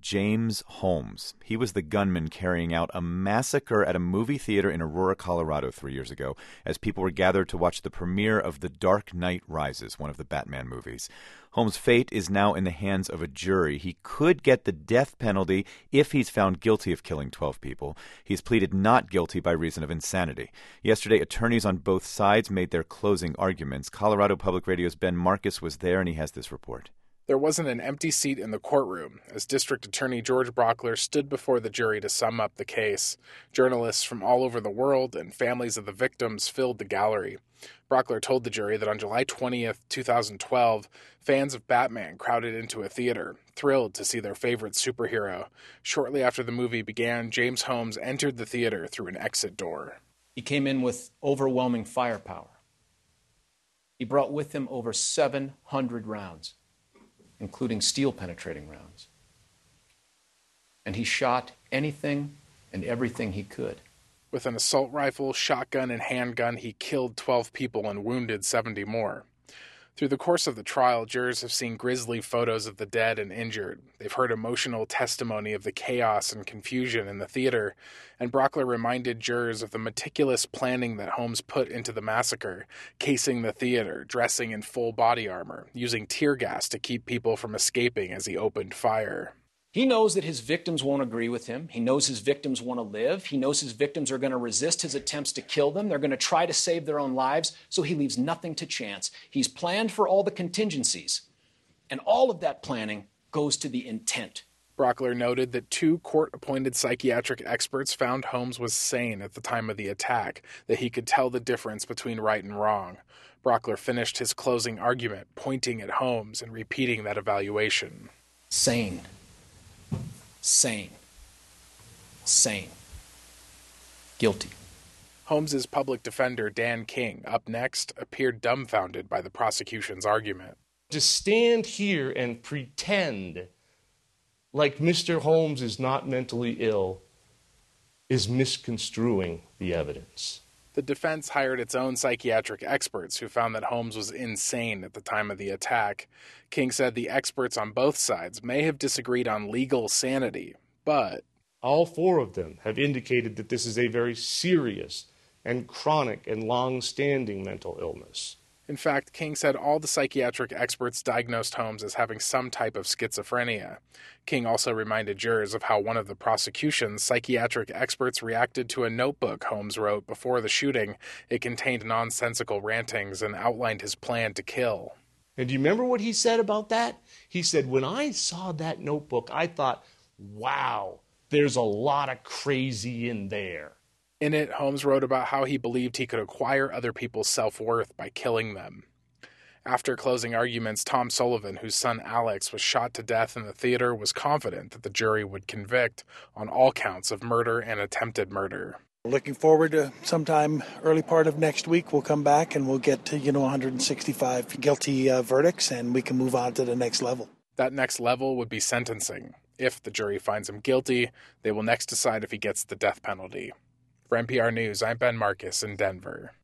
James Holmes. He was the gunman carrying out a massacre at a movie theater in Aurora, Colorado 3 years ago as people were gathered to watch the premiere of The Dark Knight Rises, one of the Batman movies. Holmes' fate is now in the hands of a jury. He could get the death penalty if he's found guilty of killing 12 people. He's pleaded not guilty by reason of insanity. Yesterday, attorneys on both sides made their closing arguments. Colorado Public Radio's Ben Marcus was there, and he has this report. There wasn't an empty seat in the courtroom as District Attorney George Brauchler stood before the jury to sum up the case. Journalists from all over the world and families of the victims filled the gallery. Brauchler told the jury that on July 20th, 2012, fans of Batman crowded into a theater, thrilled to see their favorite superhero. Shortly after the movie began, James Holmes entered the theater through an exit door. He came in with overwhelming firepower. He brought with him over 700 rounds, including steel-penetrating rounds. And he shot anything and everything he could. With an assault rifle, shotgun, and handgun, he killed 12 people and wounded 70 more. Through the course of the trial, jurors have seen grisly photos of the dead and injured. They've heard emotional testimony of the chaos and confusion in the theater, and Brauchler reminded jurors of the meticulous planning that Holmes put into the massacre, casing the theater, dressing in full body armor, using tear gas to keep people from escaping as he opened fire. He knows that his victims won't agree with him. He knows his victims want to live. He knows his victims are going to resist his attempts to kill them. They're going to try to save their own lives, so he leaves nothing to chance. He's planned for all the contingencies, and all of that planning goes to the intent. Brauchler noted that 2 court-appointed psychiatric experts found Holmes was sane at the time of the attack, that he could tell the difference between right and wrong. Brauchler finished his closing argument, pointing at Holmes and repeating that evaluation. Sane. Sane. Sane. Guilty. Holmes's public defender, Dan King, up next, appeared dumbfounded by the prosecution's argument. To stand here and pretend like Mr. Holmes is not mentally ill is misconstruing the evidence. The defense hired its own psychiatric experts who found that Holmes was insane at the time of the attack. King said the experts on both sides may have disagreed on legal sanity, but all 4 of them have indicated that this is a very serious and chronic and long-standing mental illness. In fact, King said all the psychiatric experts diagnosed Holmes as having some type of schizophrenia. King also reminded jurors of how one of the prosecution's psychiatric experts reacted to a notebook Holmes wrote before the shooting. It contained nonsensical rantings and outlined his plan to kill. And do you remember what he said about that? He said, when I saw that notebook, I thought, wow, there's a lot of crazy in there. In it, Holmes wrote about how he believed he could acquire other people's self-worth by killing them. After closing arguments, Tom Sullivan, whose son Alex was shot to death in the theater, was confident that the jury would convict on all counts of murder and attempted murder. Looking forward to sometime early part of next week, we'll come back and we'll get to, 165 guilty verdicts, and we can move on to the next level. That next level would be sentencing. If the jury finds him guilty, they will next decide if he gets the death penalty. For NPR News, I'm Ben Marcus in Denver.